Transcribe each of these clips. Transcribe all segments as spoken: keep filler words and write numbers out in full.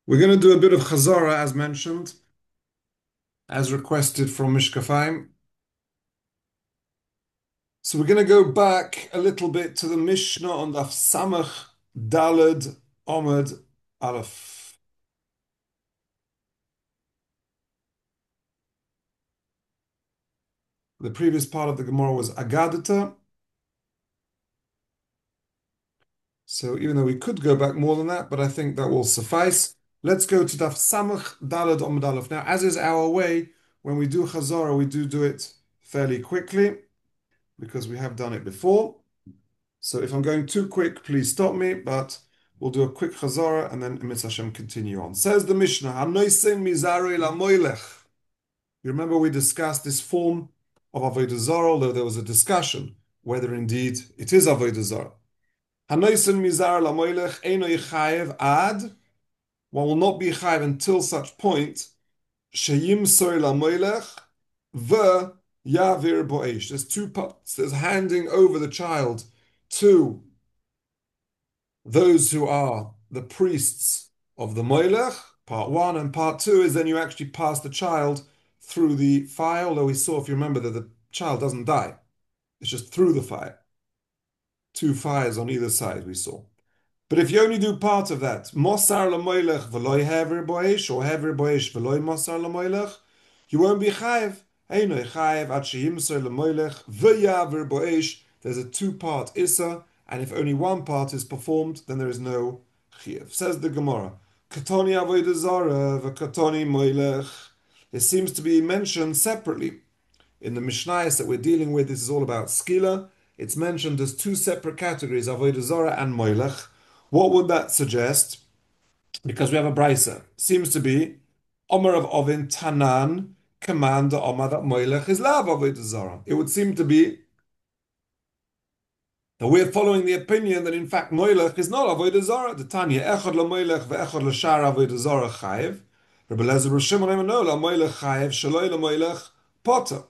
We're going to do a bit of Chazara, as mentioned, as requested from Mishkafim. So we're going to go back a little bit to the Mishnah on Daf Samach Daled Omid Aleph. The previous part of the Gemara was Agadata. So even though we could go back more than that, but I think that will suffice. Let's go to Daf Samach Daled Omid Aleph. Now, as is our way, when we do Chazara, we do do it fairly quickly because we have done it before. So if I'm going too quick, please stop me, but we'll do a quick chazara and then Emetz Hashem continue on. Says the Mishnah, Hanoisen mizarei lamoilech. You remember we discussed this form of Avodah Zarah, although there was a discussion whether indeed it is Avodah Zarah. Hanoisen mizarei lamoilech eino yichayev ad. One will not be chayev until such point sheyim soy lamoilech ve yavir bo'esh. There's two parts. There's handing over the child to those who are the priests of the Moilech, part one, and part two is then you actually pass the child through the fire, although we saw, if you remember, that the child doesn't die. It's just through the fire. Two fires on either side, we saw. But if you only do part of that, Mosar lamoilech v'loy hever boesh, or hever boesh v'loy mosar lamoilech, you won't be chayev. Eino chayev ad sheyimsor lamoilech v'yaver boesh. There's a two-part issa, and if only one part is performed, then there is no chiyuv. Says the Gemara, Katoni avodah zara v'katoni moilech. It seems to be mentioned separately in the Mishnayos that we're dealing with. This is all about skila. It's mentioned as two separate categories, avodah zara and moilech. What would that suggest? Because we have a brisa. Seems to be Omer of Ovin Tanan command the Omer that Moilech is lav avodah zara. It would seem to be that we're following the opinion that in fact Moilech is not avodah zara. The Tanya Echad la Moilech ve'Echad la Shar avodah zara chayev. Rabbi Lezer Rosh Shimon no la Moilech chayev shaloi la Moilech potter.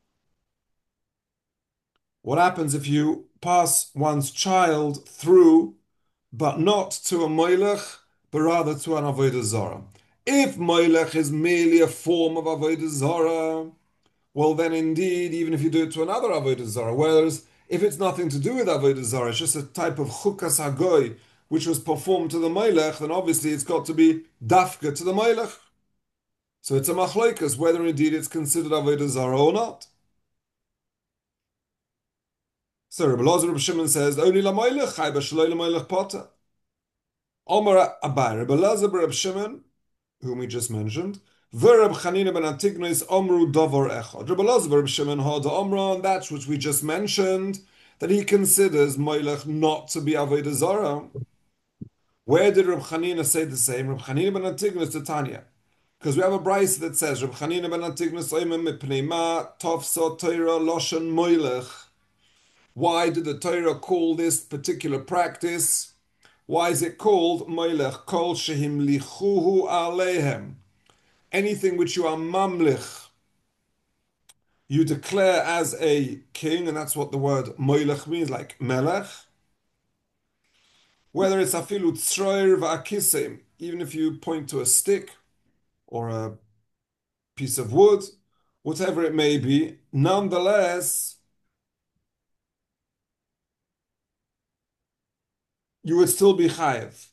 What happens if you pass one's child through, but not to a moilech, but rather to an avodah zara? If moilech is merely a form of avodah zara, well then indeed, even if you do it to another avodah zara, whereas if it's nothing to do with avodah zara, it's just a type of chukas hagoy which was performed to the moilech, then obviously it's got to be dafka to the moilech. So it's a machloikas whether indeed it's considered avodah zara or not. So Rabbi Elazar Rabbi Shimon says only la moilech chay b'shaloi la moilech potter. Omar Abai, Rabbi Elazar Rabbi Shimon, whom we just mentioned, V'Rab Chanina ben Antignos Omru Dovar Echad. Rabbi Elazar Rabbi Shimon had Omra, and that's which we just mentioned, that he considers Moilech not to be Avodah Zarah. Where did Rabbi Chanina say the same? Rabbi Chanina ben Antignos to Tanya. Because we have a brayse that says, Rabbi Chanina ben Antignos Oimem Mipnei Ma Tofso Torah Loshen Moilech. Why did the Torah call this particular practice? Why is it called Moilech Kol Shehim Lichuhu Alehem? Anything which you are mamlich, you declare as a king, and that's what the word Moilech means, like Melech. Whether it's afilu tzroir va'akisem, even if you point to a stick or a piece of wood, whatever it may be, nonetheless, you would still be chayev.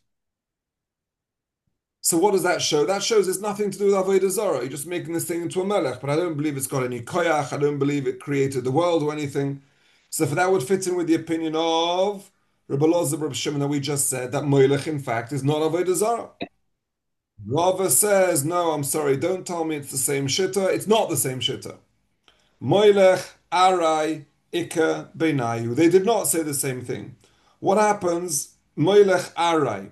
So what does that show? That shows it's nothing to do with Avodah Zarah. You're just making this thing into a melech, but I don't believe it's got any koyach. I don't believe it created the world or anything. So for that would fit in with the opinion of Rabbi Elazar Rabbi Shimon that we just said, that moilech in fact is not Avodah Zarah. Rava says, no, I'm sorry, don't tell me it's the same shitta. It's not the same shitta. Moilech, arai, ika, beinayu. They did not say the same thing. What happens? Moilech, arai.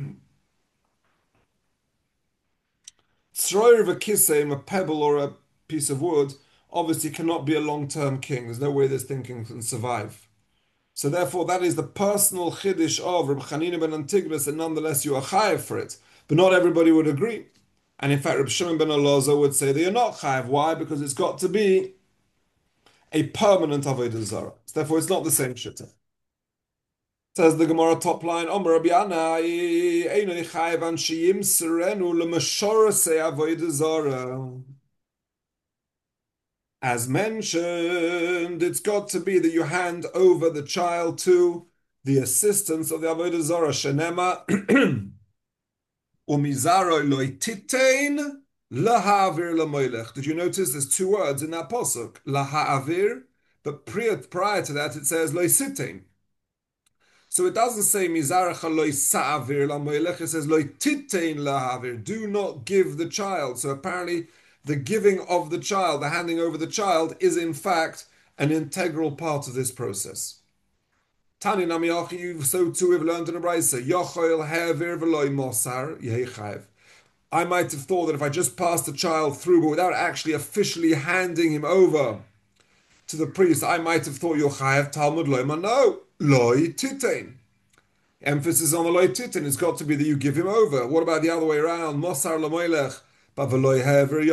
Tzroir v'kisem, a pebble or a piece of wood, obviously cannot be a long-term king. There's no way this thing can survive. So therefore, that is the personal chiddush of Reb Chanina ben Antignos, and nonetheless you are chayev for it. But not everybody would agree. And in fact, Reb Shimon ben Elazar would say that you're not chayev. Why? Because it's got to be a permanent avodah zarah. So therefore, it's not the same shitta. Says the Gemara top line, Omer Rabbi Yanai, Einoi Chayev an Sheyimserenu L'Meshorasei Avodah Zarah. As mentioned, it's got to be that you hand over the child to the assistance of the Avodah Zarah. Shenema umizaro loy titein lahavir lamoilech. Did you notice there's two words in that pasuk? Lahavir, but prior, prior to that it says loy sitein. So it doesn't say mizaracha loy sa'avir lamoilech. It says loy titein lahavir. Do not give the child. So apparently the giving of the child, the handing over the child, is in fact an integral part of this process. Tani namiyachi, so too we've learned in a brayso. Yochel hevir v'loy mosar yehichayev. I might have thought that if I just passed the child through, but without actually officially handing him over to the priest, I might have thought yochayev Talmud loyma. No, loy titein. Emphasis on the loy titein. It's got to be that you give him over. What about the other way around? Mosar lamoilech. Mosar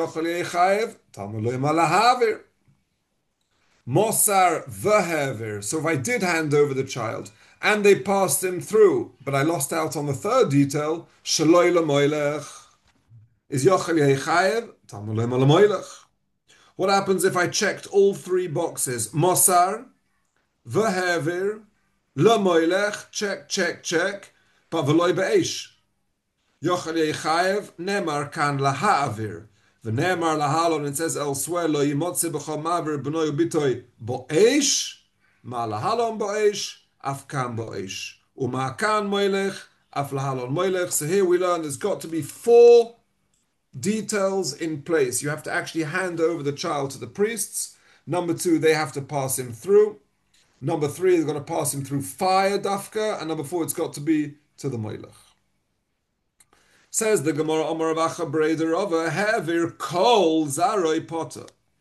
v'hever. So if I did hand over the child and they passed him through, but I lost out on the third detail, shaloi lamoilech. Is yochel yechayev? Talmud loyma lamoilech. What happens if I checked all three boxes? Mosar, v'hever, lamoilech, check, check, check, but v'loi be'esh. Yochel yechayev nemar kan laha'avir. V'nemar lahalon, it says elsewhere, lo yimotze b'chol ma'avir b'noi ubitoi bo'esh, ma lahalon bo'esh, af kan bo'esh. Uma kan moilech, af lahalon moilech. So here we learn there's got to be four details in place. You have to actually hand over the child to the priests. Number two, they have to pass him through. Number three, they're going to pass him through fire dafka. And number four, it's got to be to the moilech. Says the Gemara, Omar Avacha Breder Rava, Hevir Kol Zaroi Potter.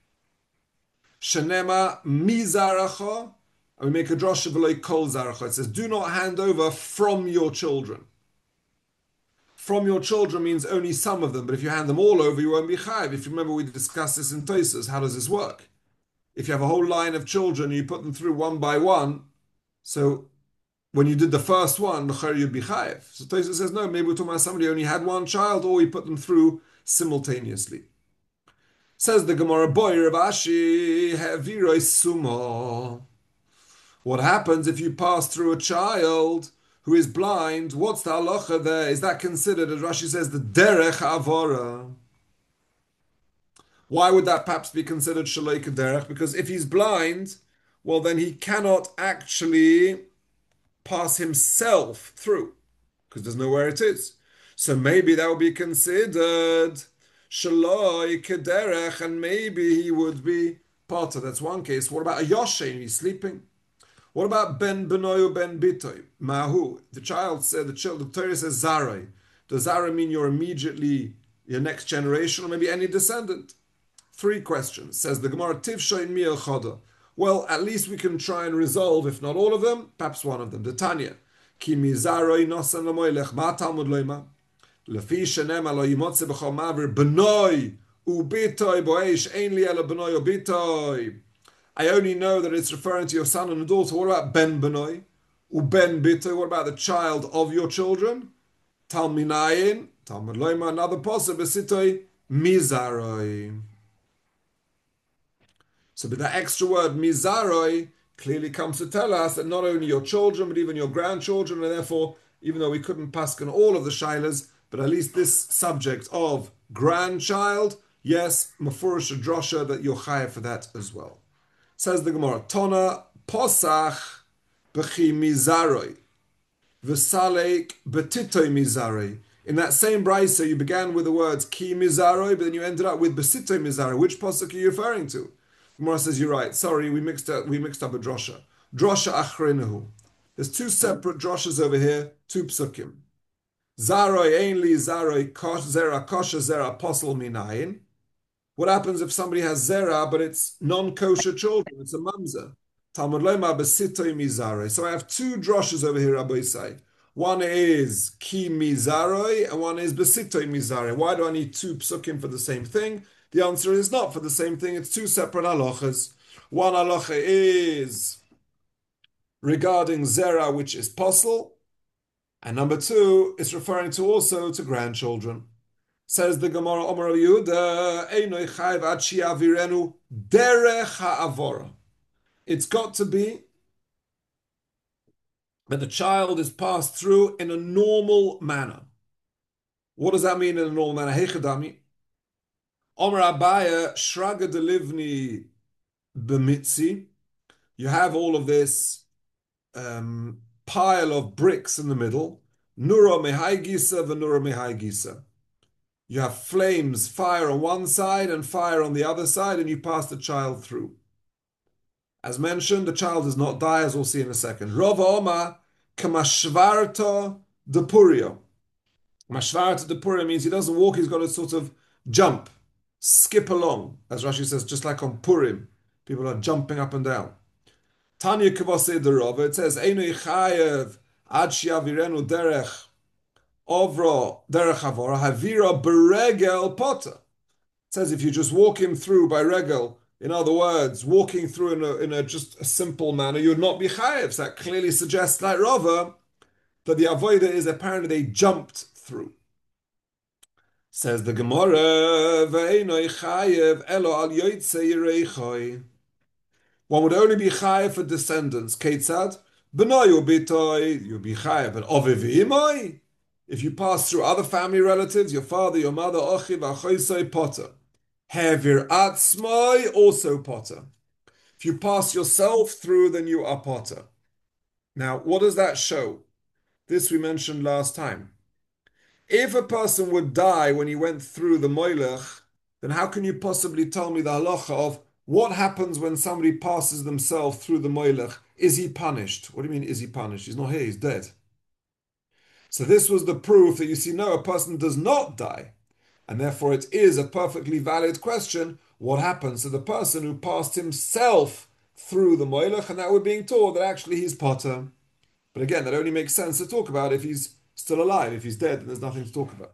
Shenema Mizaracha. And we make a drosha v'loi Kol Zaracha. It says, do not hand over from your children. From your children means only some of them, but if you hand them all over, you won't be chayiv. If you remember, we discussed this in Tosas. How does this work? If you have a whole line of children, you put them through one by one, so when you did the first one, you'd be chayiv. So Tosha says, no, maybe we're talking about somebody who only had one child, or we put them through simultaneously. Says the Gemara, boy, Rav Ashi, heviroi sumo. What happens if you pass through a child who is blind? What's the halacha there? Is that considered, as Rashi says, the derech avora? Why would that perhaps be considered shalei kederech? Because if he's blind, well, then he cannot actually pass himself through because there's nowhere it is. So maybe that would be considered shaloi kederech, and maybe he would be part of. That's one case. What about a yoshen? He's sleeping. What about ben benoy ben bitoy? Mahu. The child said, the child, the Torah says zarai. Does zarai mean you're immediately your next generation, or maybe any descendant? Three questions. Says the Gemara, tivshoin miel choda. Well, at least we can try and resolve, if not all of them, perhaps one of them. The Tanya. Ki mizaroi nosan lamoilech ma talmud loima. Lefi shenema lo yimotze b'chol mavir b'noi ubitoi bo'esh ein li ela b'noi ubitoi. I only know that it's referring to your son and daughter. What about ben b'noi? Uben bitoi. What about the child of your children? Talminayin. Talmud loima. Another possible besitoi mizaroi. So but that extra word, mizaroi, clearly comes to tell us that not only your children, but even your grandchildren, and therefore, even though we couldn't paskin all of the shailas, but at least this subject of grandchild, yes, mafurish drosha, that you're chayav for that as well. Says the Gemara, Tona posach b'chi mizaroi, v'salek betitoi mizaroi. In that same brayso, you began with the words ki mizaroi, but then you ended up with besitoi mizaroi. Which posach are you referring to? Gemara says, you're right. Sorry, we mixed up, we mixed up a drosha. Drosha achrenahu. There's two separate droshas over here, two psukim. Zaroi ainli zaroi kosh zera kosher zera posel minayin. What happens if somebody has zera, but it's non-kosher children? It's a mamzer. Talmud lema besitoi mizaroi. So I have two droshas over here, Rabbi Isai. One is ki mizaroi, and one is besitoi mizaroi. Why do I need two psukim for the same thing? The answer is not for the same thing. It's two separate halachas. One halacha is regarding zera, which is possible. And number two, it's referring to also to grandchildren. Says the Gemara, Omar Yehuda, Einoi chayv ad shi'avirenu derech ha'avora. It's got to be that the child is passed through in a normal manner. What does that mean in a normal manner? Heichadami. Omar Abaya, Shraga delivni b'mitzi. You have all of this um, pile of bricks in the middle. Nura mehai gisa v'nura mehai gisa. You have flames, fire on one side and fire on the other side, and you pass the child through. As mentioned, the child does not die, as we'll see in a second. Rova Oma kamashvarta de purio. Mashvarta de purio means he doesn't walk, he's got to sort of jump, skip along. As Rashi says, just like on Purim, people are jumping up and down. Tanya Kavase de Rova, it says, Einu chayev ad shiavirenu derech Ovra derech havora havira beregel potter. It says if you just walk him through by regel, in other words, walking through in a, in a just a simple manner, you would not be chayev. So that clearly suggests, like Rava, that the avodah is apparently they jumped through. Says the Gemara, ve'enoi chayev elo al yoytze yireichoi. One would only be chayev for descendants. Ketzad, b'noy ubitoi, you'll be chayev, but oviv if you pass through other family relatives, your father, your mother, ochiv, achoisoi, potter. Hevir atzmoi, also potter. If you pass yourself through, then you are potter. Now, what does that show? This we mentioned last time. If a person would die when he went through the moilech, then how can you possibly tell me the halacha of what happens when somebody passes themselves through the moilech? Is he punished? What do you mean, is he punished? He's not here, he's dead. So this was the proof that you see, no, a person does not die. And therefore it is a perfectly valid question, what happens to the person who passed himself through the moilech, and that we're being told that actually he's potter. But again, that only makes sense to talk about if he's still alive. If he's dead, then there's nothing to talk about.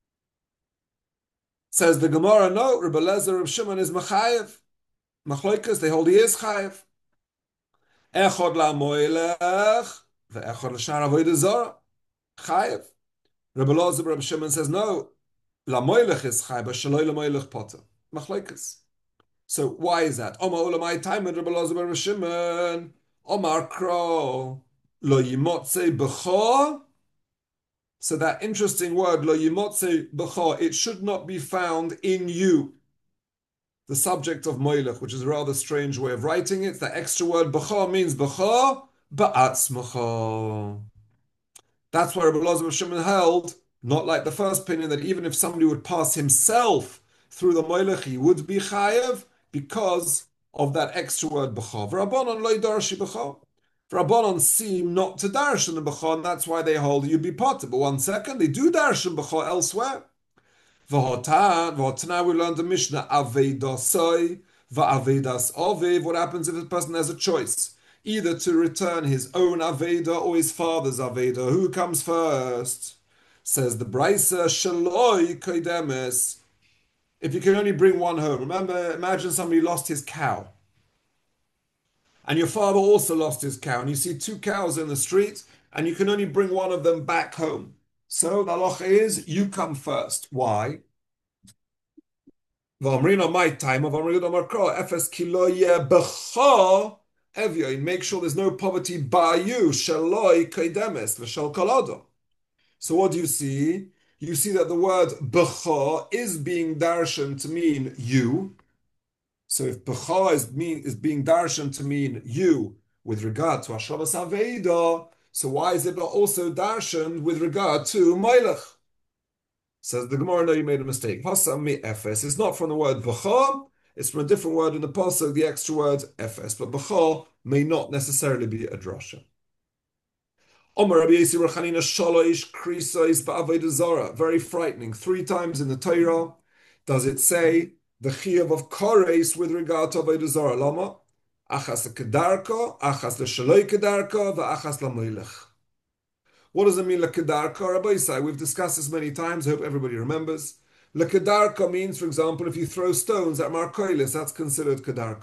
Says the Gemara, no, Rebbe Lezer, Reb Shimon is mechayev. Machloikas, they hold he is chayev. Echod la moilech, ve'echod l'shar avodah zara. Chayev. Rebbe Lozer, Rebbe Shimon says no. La moilech is chayev, but shaloi la moilech potter. Machlekes. So why is that? Omar ulamai time with Rebbe Lozer, Rebbe Shimon. Omar kro lo yimotze b'cho. So that interesting word lo yimotze b'cho, it should not be found in you. The subject of moilech, which is a rather strange way of writing it. The extra word b'cho means b'cho ba'atzmacho. That's why Rebbe Elazar Shimon held, not like the first opinion, that even if somebody would pass himself through the moilech, he would be chayev because of that extra word b'cha. V'rabbanon lo darshi b'cha. V'rabbanon seem not to darshan the b'cha, and that's why they hold you'd be potter. But one second, they do darshan b'cha elsewhere. V'hotan, v'hotana, we learned the Mishnah, aveidasoi, v'aveidas oviv. What happens if a person has a choice? Either to return his own Aveda or his father's Aveda. Who comes first? Says the Brisa, Shaloi Koidemes. If you can only bring one home. Remember, imagine somebody lost his cow. And your father also lost his cow. And you see two cows in the street, and you can only bring one of them back home. So the halacha is, you come first. Why? V'amrina my time of Amrina Markro, Efes Kiloye B'cha. Make sure there's no poverty by you. Shaloi kaidemes l'shal kalado. So what do you see? You see that the word b'cha is being darshan to mean you. So if b'cha is mean is being darshan to mean you with regard to Hashavas Aveda, so why is it also darshan with regard to Moilech? Says the Gemara, no, you made a mistake. Pasam mi efes. It's not from the word b'cha. It's from a different word in the pasuk, the extra word efes, but b'cha may not necessarily be a drasha. Omer Rabbi Yisrael Chanina shalosh krisos ba'avodah zara. Very frightening. Three times in the Torah does it say the chiyuv of kores with regard to avodah zara. Lama achas lekedarka, achas leshaloi kedarka, va'achas lamoilech. What does it mean lekedarka? Rabbi Yisrael, we've discussed this many times. I hope everybody remembers. Lekedarka means, for example, if you throw stones at Markoilis, that's considered kedarka.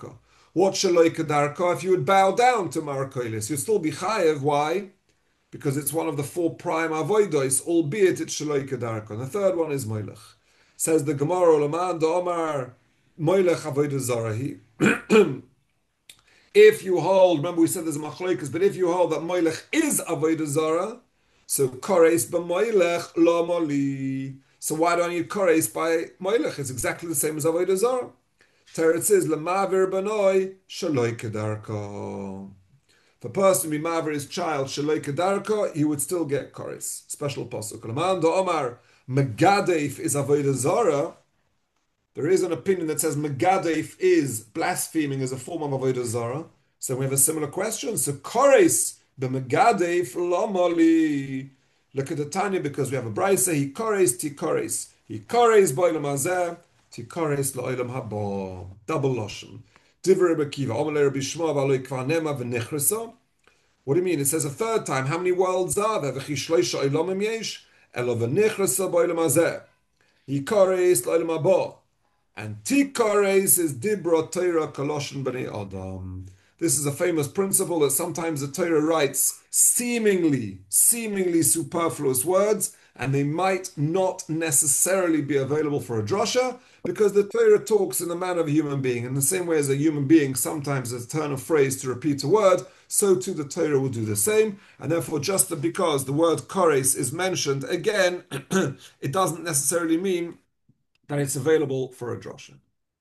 What shaloi kedarko? If you would bow down to Marakoilis, you'd still be chayev. Why? Because it's one of the four prime avoidos, albeit it's shaloi kedarko. And the third one is moilech. Says the Gemara, Olaman da Omar moilech avodah zarahi. If you hold, remember we said there's a machloikas, but if you hold that moilech is avodah zara, so kores b'moilech lo moli. So why don't you kores by moilech? It's exactly the same as avodah zara. Teretz says lemavir banoi shaloi kedarko. If a person be mavir his child shaloi kedarko, he would still get kores. Special pasuk. Laman do Omar megadef is avodah zara. There is an opinion that says Megadef is blaspheming as a form of Avodah Zarah. So we have a similar question. So Kores b'Megadef lomoli. Look at the Tanya because we have a brisa. He Kores ti Kores. He Kores boilam hazeh ti Kores la'olam haba. Double lashon. Divrei Rekiva. Omer Rabbi Shmuel v'aloi kvar nema v'nichresa. What do you mean? It says a third time. How many worlds are there? V'chi shloisha olamim yesh. Elo v'nichresa boilam hazeh. He Kores la'olam haba. And Tikares is Dibra Torah Koloshin B'nei Adam. This is a famous principle that sometimes the Torah writes seemingly, seemingly superfluous words, and they might not necessarily be available for a drasha, because the Torah talks in the manner of a human being. In the same way as a human being sometimes has a turn of phrase to repeat a word, so too the Torah will do the same. And therefore, just because the word Kores is mentioned, again, it doesn't necessarily mean that it's available for a drosha.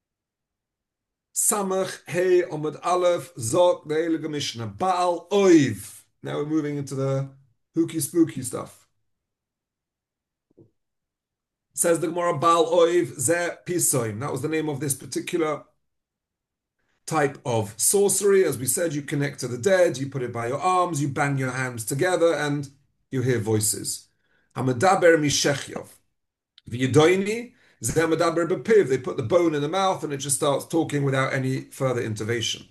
Samach Hey Omid Aleph Zok the Heilige Mishnah Baal Oiv. Now we're moving into the hooky spooky stuff. Says the Gemara Baal Oiv Ze Pisoim. That was the name of this particular type of sorcery. As we said, you connect to the dead, you put it by your arms, you bang your hands together, and you hear voices. Hamadaber Mishechyov. V'yedoini. They put the bone in the mouth and it just starts talking without any further intervention.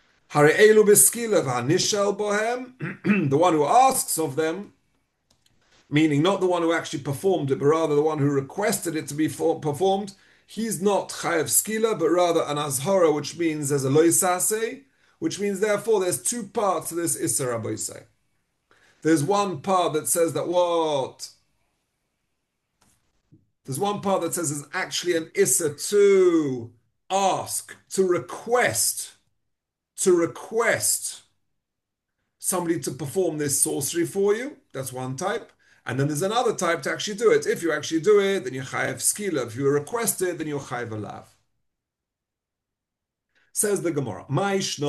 The one who asks of them, meaning not the one who actually performed it, but rather the one who requested it to be performed, he's not chayav skila, but rather an azhara, which means there's a loisase, which means therefore there's two parts to this Isser Aboisai. There's one part that says that what? There's one part that says there's actually an issa to ask, to request, to request somebody to perform this sorcery for you. That's one type. And then there's another type to actually do it. If you actually do it, then you're chayav skila. If you request it, then you're chayav alav. Says the Gemara, why is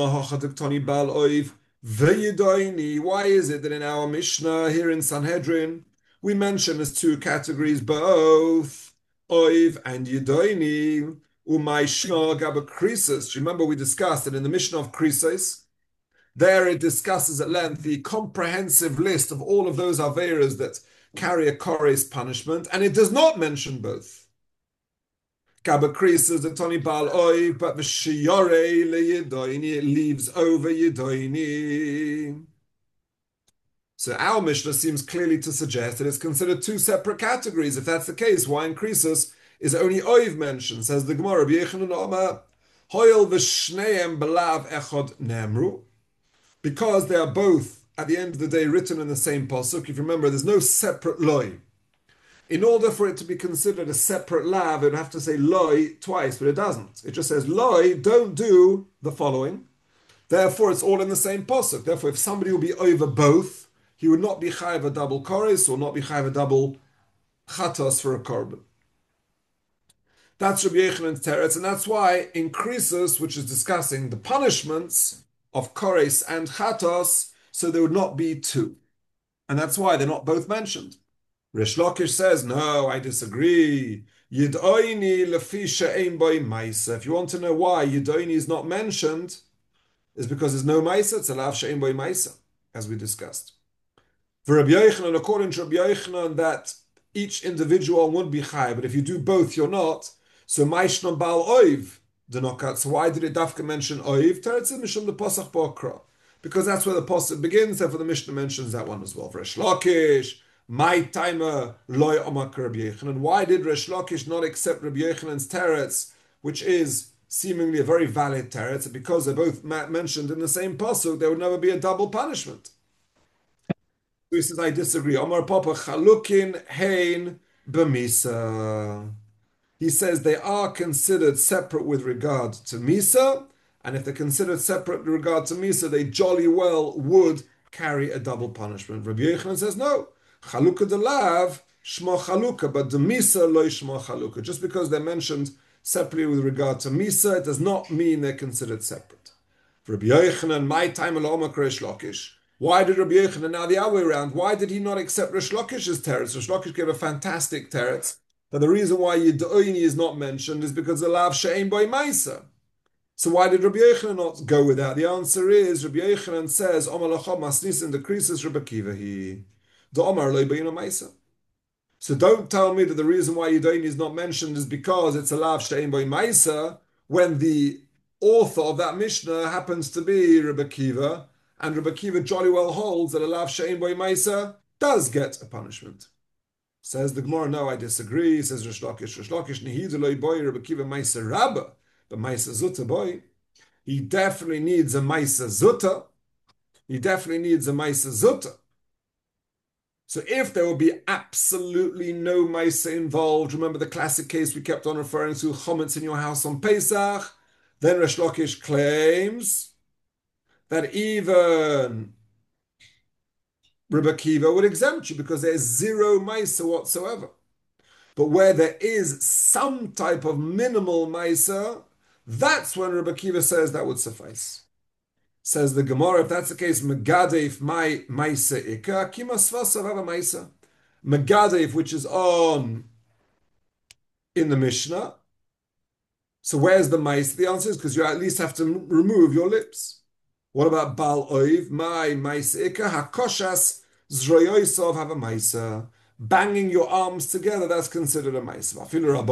it that in our Mishnah here in Sanhedrin, we mention as two categories both Oiv and Yedoini, Umayshna Gaba Krisis. Remember we discussed that in the Mishnah of Krisis, there it discusses at length the comprehensive list of all of those Averas that carry a Kores punishment, and it does not mention both. Gaba Krisis, the Tony Baal Oiv, but the Shiyore le Yedoini, it leaves over Yedoini. So our Mishnah seems clearly to suggest that it's considered two separate categories. If that's the case, why in Krisus is only Oiv mentioned? Says the Gemara, Hoyel v'shneim belav echod nemru. Because they are both, at the end of the day, written in the same pasuk. If you remember, there's no separate loy. In order for it to be considered a separate lav, it would have to say loy twice, but it doesn't. It just says loy, don't do the following. Therefore, it's all in the same pasuk. Therefore, if somebody will be over both, he would not be chayav a double kores or not be chayav a double chatos for a korban. That's Rabbi Yechanan's teretz, and that's why in Krisus, which is discussing the punishments of kores and chatos, so there would not be two. And that's why they're not both mentioned. Rish Lakish says, no, I disagree. Yidoini lefisha ein boy maisa. If you want to know why Yidoini is not mentioned, is because there's no maisa, it's a lav she'ein boy maisa, as we discussed. For Rabbi Yochanan, according to Rabbi Yochanan, that each individual would be chai, but if you do both, you're not. So Maishna Baal Oiv, the knockout. So why did it dafka mention Oiv? Teretz Mishum the Pasach Bokra. Because that's where the Pasach begins, therefore the Mishnah mentions that one as well. For Resh Lakish, my timer loy omak Rabbi Yochanan. Why did Resh Lakish not accept Rabbi Yochanan's teretz, which is seemingly a very valid teretz, and because they're both mentioned in the same pasuk, there would never be a double punishment. So he says, I disagree. Omar Papa chalukin hein b'misa. He says they are considered separate with regard to Misa, and if they're considered separate with regard to Misa, they jolly well would carry a double punishment. Rabbi Yochanan says no. Chalukah de lav, shma chalukah, but the Misa lo shma chalukah. Just because they're mentioned separately with regard to Misa, it does not mean they're considered separate. For Rabbi Yochanan, my time aloma Resh Lakish. Why did Rabbi Yochanan, now the other way around, why did he not accept Resh Lakish's teretz? Resh Lakish gave a fantastic teretz. But the reason why Yidoini is not mentioned is because the lav she'ein boy maisa. So why did Rabbi Yochanan not go with that? The answer is Rabbi Yochanan says Omar lacham masnisin decreases Rabbi Kiva he the Omar lo beino maisa. So don't tell me that the reason why Yidoini is not mentioned is because it's a lav she'ein boy maisa when the author of that Mishnah happens to be Rabbi Kiva, and Rabbi Kiva jolly well holds that a lav she'ein boy maisa does get a punishment. Says the Gemara, no, I disagree. Says Resh Lakish, Resh Lakish, Nehiduloi boy, Rabbi Kiva Maisa Rabba, but Maisa Zuta boy. He definitely needs a Maisa Zuta. He definitely needs a Maisa Zuta. So if there will be absolutely no Maisa involved, remember the classic case we kept on referring to, Chometz in your house on Pesach, then Resh Lakish claims that even Rabbi Kiva would exempt you because there's zero Maisa whatsoever. But where there is some type of minimal Maisa, that's when Rabbi Kiva says that would suffice. Says the Gemara, if that's the case, Megadef my Maisa Ika, Kima Svasav have a Maisa. Megadef, which is on in the Mishnah. So where's the Maisa? The answer is because you at least have to remove your lips. What about Bal Oiv? My Maisa Ika, Hakoshas Zroyoisov have a Maisa. Banging your arms together, that's considered a Maisa.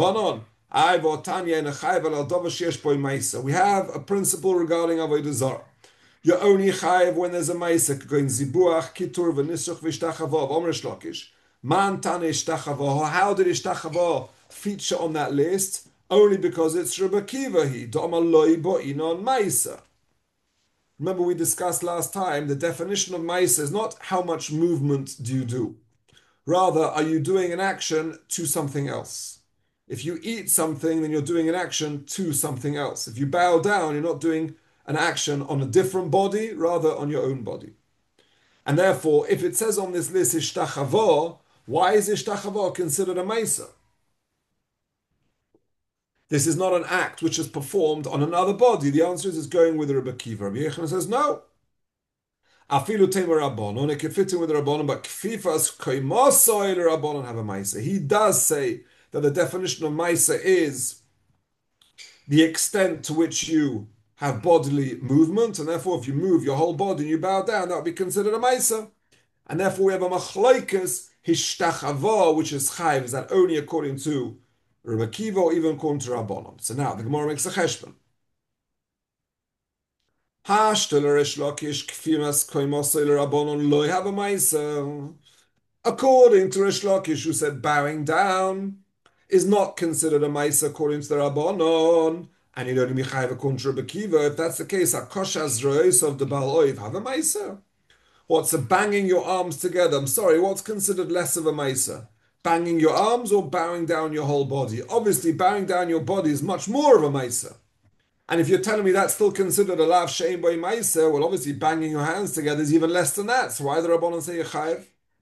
We have a principle regarding Avodah Zarah. You're only chayiv when there's a Maisa. Going zibuach, kitur, v'nisuch, v'ishtachavo, Omer Shlokish. Man tane ishtachavo. How did ishtachavo feature on that list? Only because it's Rabbi Kiva he. Da'amar loi bo'inon Maisa. Remember we discussed last time, the definition of Maisa is not how much movement do you do. Rather, are you doing an action to something else? If you eat something, then you're doing an action to something else. If you bow down, you're not doing an action on a different body, rather on your own body. And therefore, if it says on this list, Ishtachavo, why is Ishtachavo considered a Maisa? This is not an act which is performed on another body. The answer is it's going with the Rabbi Kiva. Rabbi Yochanan says no. Afilu tema Rabbanon, it can fit in with the Rabbanon, but kfifas koimasoy Rabbanon have a Maisa. He does say that the definition of Maisa is the extent to which you have bodily movement, and therefore if you move your whole body and you bow down, that would be considered a Maisa. And therefore we have a Machlaikas Hishtachava, which is Chayv, is that only according to Rabbi Kiva or even according to Rabbanon. So now the Gemara makes a cheshbon. According to Resh Lakish, who said bowing down is not considered a Maisa according to the Rabbanon, and you don't be chayav according to Rabbi Kiva. If that's the case, Akoshas Rois of the Baal Oiv have a Maisa. What's a banging your arms together? I'm sorry, what's considered less of a Maisa? Banging your arms or bowing down your whole body? Obviously, bowing down your body is much more of a Maisa. And if you're telling me that's still considered a lav she'ein boy Maisa, well, obviously banging your hands together is even less than that. So why the Rabbanon say Yechayev?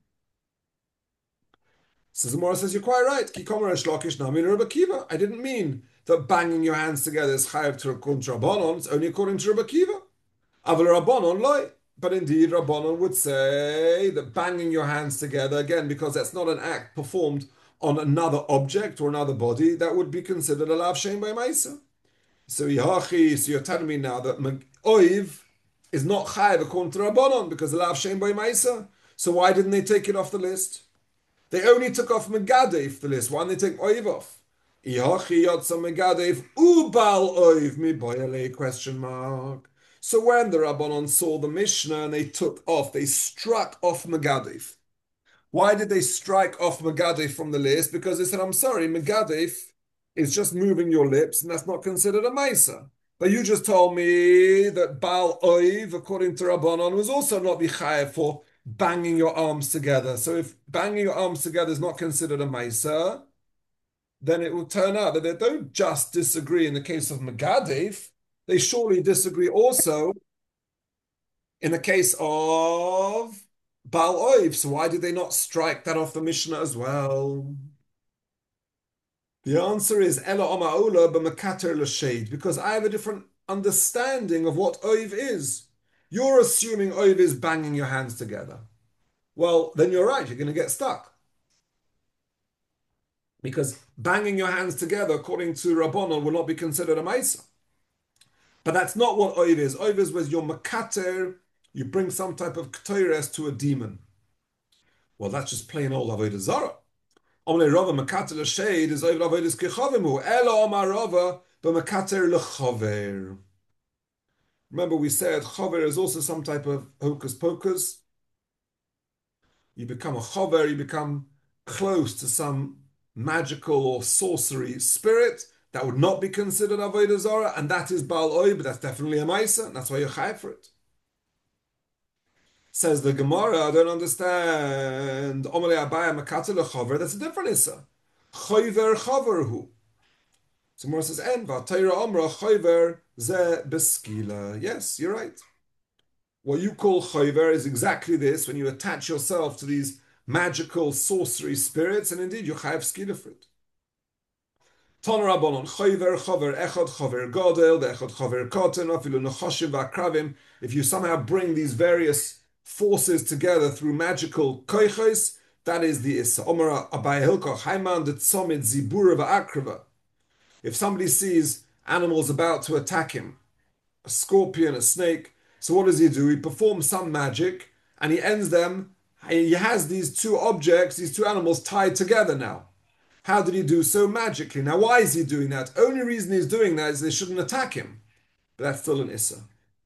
So the Gemara says you're quite right. Kikomer Resh Lakish nami Rabbi Kiva. I didn't mean that banging your hands together is chayev to according to Rabbanon. It's only according to Rabbi Kiva. Aval Rabbanon loy. But indeed, Rabbanon would say that banging your hands together, again, because that's not an act performed on another object or another body, that would be considered a lav she'ein boy Maisa. So Yahachi, so you're telling me now that Oiv is not chayev according to Rabbanon because the lav she'ein boy Maisa. So why didn't they take it off the list? They only took off Megadef the list. Why didn't they take Oiv off? Yahachi yotza Megadef ubal Oiv mi boyale question mark. So when the Rabbanon saw the Mishnah and they took off, they struck off Megadef. Why did they strike off Megadef from the list? Because they said, I'm sorry, Megadef It's just moving your lips, and that's not considered a Maisa. But you just told me that Baal Oiv, according to Rabbanon, was also not Bichayev for banging your arms together. So if banging your arms together is not considered a Maisa, then it will turn out that they don't just disagree in the case of Megadev, they surely disagree also in the case of Baal Oiv. So why did they not strike that off the Mishnah as well? The answer is Ela Oma Ola b'mekater l'shed, because I have a different understanding of what Oiv is. You're assuming Oiv is banging your hands together. Well, then you're right, you're going to get stuck. Because banging your hands together, according to Rabbanon, will not be considered a Maisa. But that's not what Oiv is. Oiv is when you're mekater, you bring some type of ketores to a demon. Well, that's just plain old Avodah Zarah. Omle Rava mekater l'shed is Oiv Avodah Kechavimu. Ela Oma Rava b'mekater l'chaver. Remember, we said chaver is also some type of hocus pocus. You become a chaver, you become close to some magical or sorcery spirit that would not be considered avodah zarah, and that is Baal Oy, but that's definitely a Maisa, and that's why you're chayav for it. Says the Gemara, I don't understand. Omele Abaya Makata lechaver, that's a different Issa. Choiver chaverhu. So Gemara says, En v'atayra omra choiver ze beskila. Yes, you're right. What you call choiver is exactly this, when you attach yourself to these magical sorcery spirits, and indeed you're chayav skila for it. Ton Rabbanon, choiver, chover, echad, chover, godel, echad, chover, koten, afilu nechoshiv v'akravim. If you somehow bring these various forces together through magical koiches, that is the issa. Omar Abai Hilkoch, Haiman de tzomit zibura v'akrava. If somebody sees animals about to attack him, a scorpion, a snake, so what does he do? He performs some magic and he ends them. He has these two objects, these two animals tied together now. How did he do so magically? Now, why is he doing that? Only reason he's doing that is they shouldn't attack him. But that's still an issa.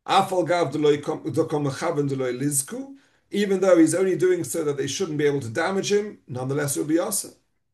Even though he's only doing so that they shouldn't be able to damage him, nonetheless it will be asa.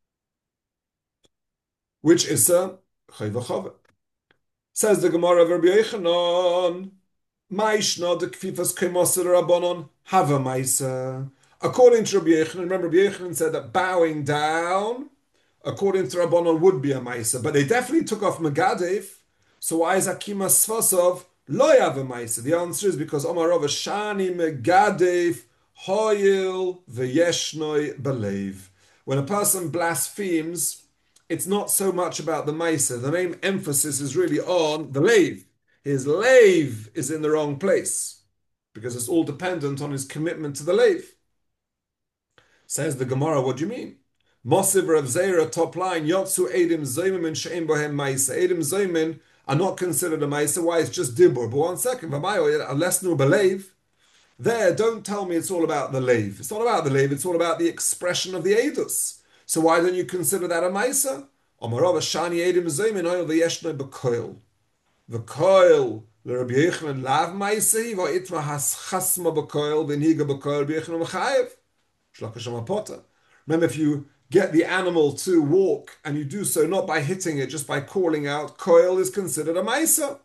Which issa? Chayva. Says the Gemara of Rabbi Yochanan, Ma'ishna de kfifas kemosel rabbanon hava ma'isa. According to Rabbi Yochanan, remember Rabbi Yochanan said that bowing down, according to Rabbanon, would be a ma'isa, but they definitely took off Megadev. So why is Akima Svasov lo have a ma'isa? The answer is because Omar Rav Shani Megadev hoyil v'yeshnoi belev. When a person blasphemes, it's not so much about the ma'isa. The main emphasis is really on the leiv. His leiv is in the wrong place because it's all dependent on his commitment to the leiv. Says the Gemara, what do you mean? Mosiv Rav Zera, top line, Yotsu Edim Zaymin and She'im Bohem Maisa. Edim Zaymin are not considered a Maisa. Why? It's just Dibur. But one second, unless no believe, there, don't tell me it's all about the Lev. It's not about the Lev, it's all about the expression of the Edus. So why don't you consider that a Maisa? Omarov Shani Edim Zaymin oil the Yeshno Bekoil. The Koil, the Rabbi Yochanan Lav Maisa, Va Itma Has Chasma Bekoil, Veniga Bekoil, Rabbi Yochanan Mechayev. Shlakashama Potter. Remember, if you get the animal to walk, and you do so not by hitting it, just by calling out, koil is considered a maisa.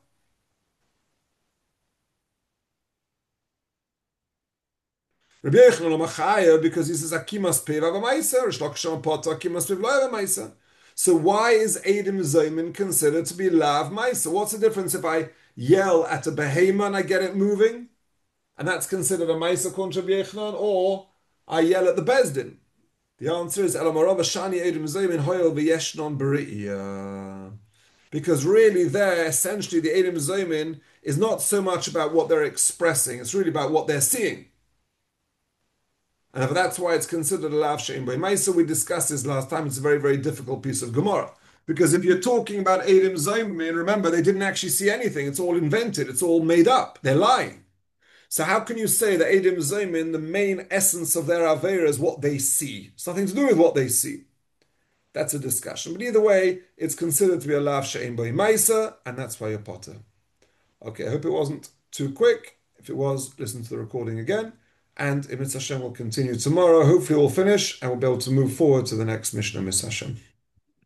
Rabbi Yochanan Machaya, because he says akimas pev have a maisa, Rish Lakish Potter akimas pev lo have a maisa. So why is Edim Zaymin considered to be lav maisa? What's the difference if I yell at a behemoth and I get it moving, and that's considered a maisa according to Rabbi Yochanan, or I yell at the bezdin? The answer is because really there, essentially, the Edim Zaymin is not so much about what they're expressing, it's really about what they're seeing. And that's why it's considered a lav she'im by Maisa. We discussed this last time. It's a very, very difficult piece of Gemara. Because if you're talking about Edim Zaymin, remember, they didn't actually see anything. It's all invented. It's all made up. They're lying. So how can you say that Edim Zaymin, the main essence of their Aveira is what they see? It's nothing to do with what they see. That's a discussion. But either way, it's considered to be a lav she'im by Maisa, and that's why you're potter. Okay, I hope it wasn't too quick. If it was, listen to the recording again. And Mitzvah Hashem will continue tomorrow. Hopefully we'll finish and we'll be able to move forward to the next Mishnah Mitzvah Hashem.